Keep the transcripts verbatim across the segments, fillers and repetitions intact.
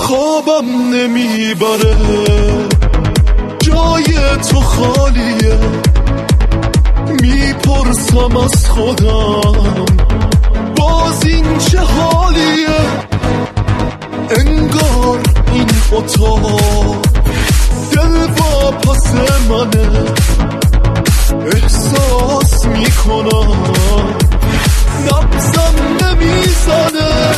خوابم نمیبره، جای تو خالیه. میپرسم از خودم باز این چه حالیه. انگار این اتاق دل با پس منه. احساس میکنم نبضم نمیزنه.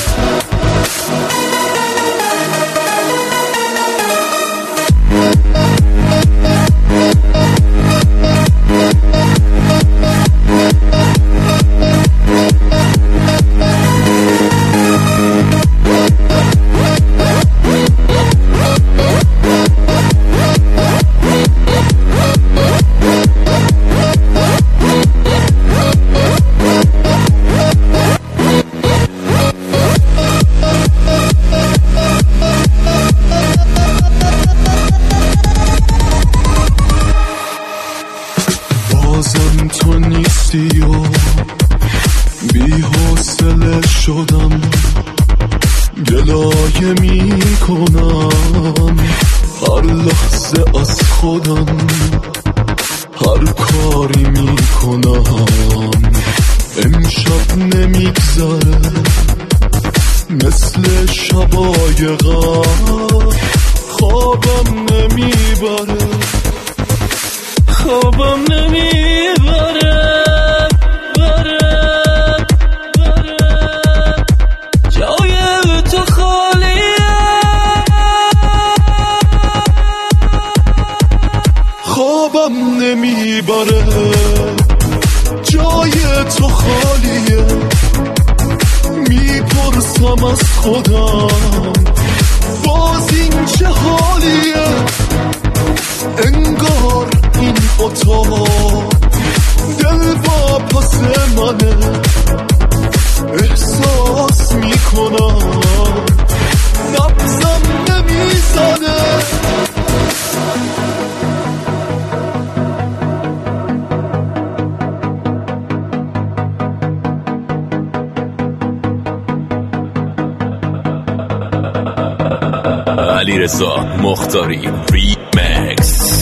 بازم تو نیستی و بی حوصله شدم، گلایه می کنم هر لحظه از خودم. هر کاری می کنم امشب نمیگذره، مثل شبای غم خوابم نمیبره. خوابم نمیبره بره بره، جای تو خالیه. خوابم نمیبره، جای تو خالیه. میپرسم از خودم باز این چه حالیه. انگار این اتاق دل با پس منه. احساس میکنم نبضم نمیزنه. علیرضا مختاری ریمکس.